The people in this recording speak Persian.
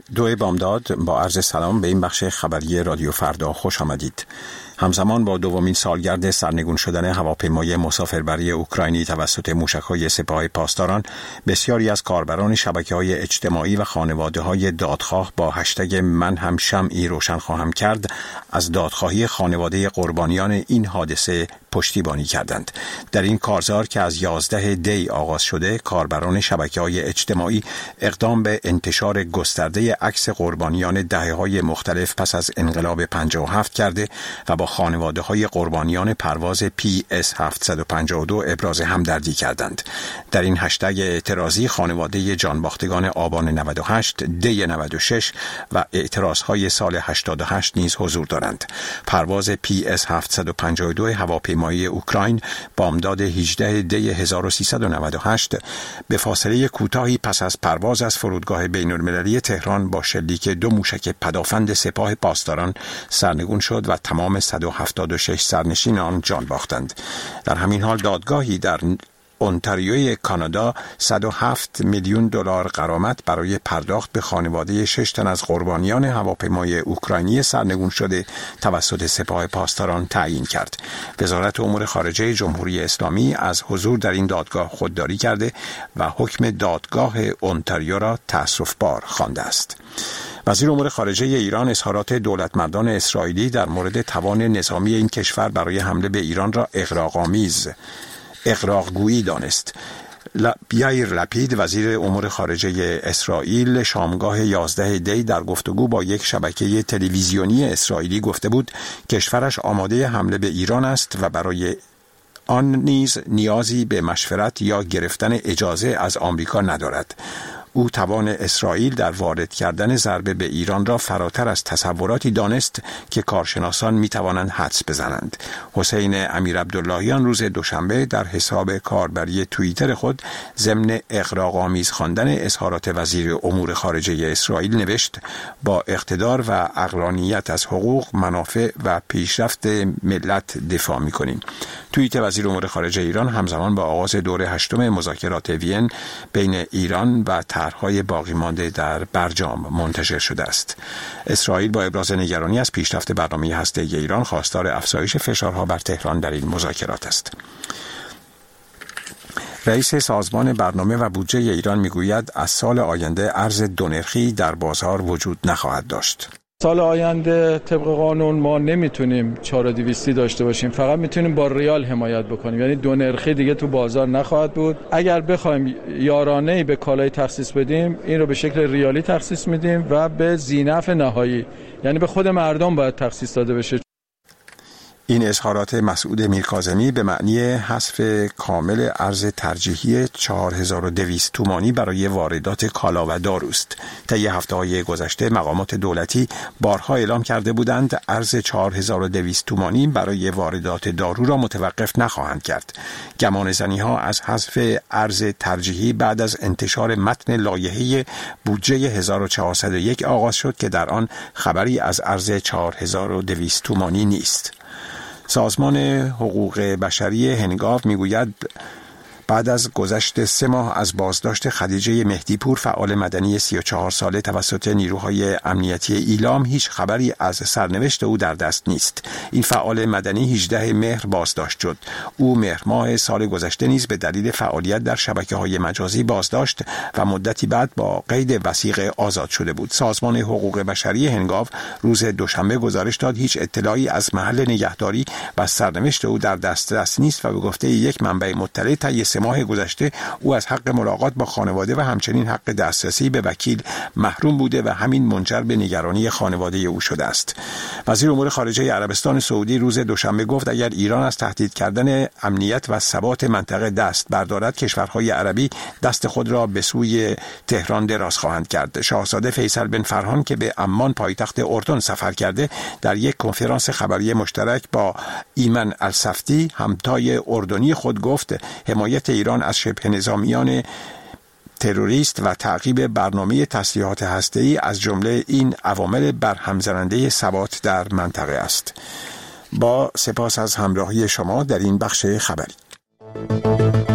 دو بامداد با عرض سلام به این بخش خبری رادیو فردا خوش آمدید. همزمان با دومین سالگرد سرنگون شدن هواپیمای مسافربری اوکراینی توسط موشک‌های سپاه پاسداران، بسیاری از کاربران شبکه‌های اجتماعی و خانواده‌های دادخواه با هشتگ من هم شمعی روشن خواهم کرد از دادخواهی خانواده قربانیان این حادثه پشتیبانی کردند. در این کارزار که از 11 دی آغاز شده، کاربران شبکه‌های اجتماعی اقدام به انتشار گسترده عکس قربانیان دهه‌های مختلف پس از انقلاب 57 کرده و با خانواده‌های قربانیان پرواز PS752 ابراز همدردی کردند. در این هشتگ اعتراضی خانواده جانباختگان آبان 98، دی 96 و اعتراضهای سال 88 نیز حضور دارند. پرواز PS752 هواپیمایی اوکراین بامداد 18 دی 1398 به فاصله کوتاهی پس از پرواز از فرودگاه بین‌المللی تهران با شلیک دو موشک پدافند سپاه پاسداران سرنگون شد و تمام 176 سرنشین آن جان باختند. در همین حال دادگاهی در اونتاریوی کانادا 107 میلیون دلار غرامت برای پرداخت به خانواده 6 تن از قربانیان هواپیمای اوکراینی سرنگون شده توسط سپاه پاسداران تعیین کرد. وزارت امور خارجه جمهوری اسلامی از حضور در این دادگاه خودداری کرده و حکم دادگاه اونتاریو را تأسف‌بار خوانده است. وزیر امور خارجه ایران اظهارات دولتمردان اسرائیلی در مورد توان نظامی این کشور برای حمله به ایران را اغراق‌گویی دانست. یائیر لپید وزیر امور خارجه اسرائیل شامگاه 11 دی در گفتگو با یک شبکه تلویزیونی اسرائیلی گفته بود کشورش آماده حمله به ایران است و برای آن نیز نیازی به مشورت یا گرفتن اجازه از آمریکا ندارد. او توان اسرائیل در وارد کردن ضربه به ایران را فراتر از تصوراتی دانست که کارشناسان می توانند حدس بزنند. حسین امیرعبداللهیان روز دوشنبه در حساب کاربری توییتر خود ضمن اغراق‌آمیز خواندن اظهارات وزیر امور خارجه اسرائیل نوشت: با اقتدار و عقلانیت از حقوق، منافع و پیشرفت ملت دفاع می کنیم. توییت وزیر امور خارجه ایران همزمان با آغاز دور 8 مذاکرات وین بین ایران و طرح‌های باقی مانده در برجام منتشر شده است. اسرائیل با ابراز نگرانی از پیشرفت برنامه هسته‌ای ایران خواستار افزایش فشارها بر تهران در این مذاکرات است. رئیس سازمان برنامه و بودجه ایران میگوید از سال آینده ارز دونرخی در بازار وجود نخواهد داشت. سال آینده طبق قانون ما نمیتونیم 4200 داشته باشیم، فقط میتونیم با ریال حمایت بکنیم، یعنی دو نرخی دیگه تو بازار نخواهد بود. اگر بخوایم یارانه‌ای به کالای تخصیص بدیم، این رو به شکل ریالی تخصیص میدیم و به ذینفع نهایی، یعنی به خود مردم باید تخصیص داده بشه. این اظهارات مسعود میرکاظمی به معنی حذف کامل ارز ترجیحی 4200 تومانی برای واردات کالا و داروست. طی هفته‌های گذشته مقامات دولتی بارها اعلام کرده بودند ارز 4200 تومانی برای واردات دارو را متوقف نخواهند کرد. گمانه‌زنی‌ها از حذف ارز ترجیحی بعد از انتشار متن لایحه بودجه 1401 آغاز شد که در آن خبری از ارز 4200 تومانی نیست. سازمان حقوق بشری هنگاو میگوید بعد از گذشت 3 ماه از بازداشت خدیجه مهدیپور، فعال مدنی 34 ساله توسط نیروهای امنیتی ایلام، هیچ خبری از سرنوشت او در دست نیست. این فعال مدنی 18 مهر بازداشت شد. او مهر ماه سال گذشته نیز به دلیل فعالیت در شبکه‌های مجازی بازداشت و مدتی بعد با قید وثیقه آزاد شده بود. سازمان حقوق بشری هنگاو روز دوشنبه گزارش داد هیچ اطلاعی از محل نگهداری و سرنوشت او در دسترس نیست و به گفته یک منبع مطلع طی 3 ماه گذشته او از حق ملاقات با خانواده و همچنین حق دسترسی به وکیل محروم بوده و همین منجر به نگرانی خانواده او شده است. وزیر امور خارجه عربستان سعودی روز دوشنبه گفت اگر ایران از تهدید کردن امنیت و ثبات منطقه دست بردارد، کشورهای عربی دست خود را به سوی تهران دراز خواهند کرد. شاهزاده فیصل بن فرهان که به عمان پایتخت اردن سفر کرده، در یک کنفرانس خبری مشترک با ایمن السفتی همتای اردنی خود گفت حمایت ایران از شبه نظامیان تروریست و تعقیب برنامه تسلیحات هسته‌ای از جمله این عوامل برهم‌زننده ثبات در منطقه است. با سپاس از همراهی شما در این بخش خبری.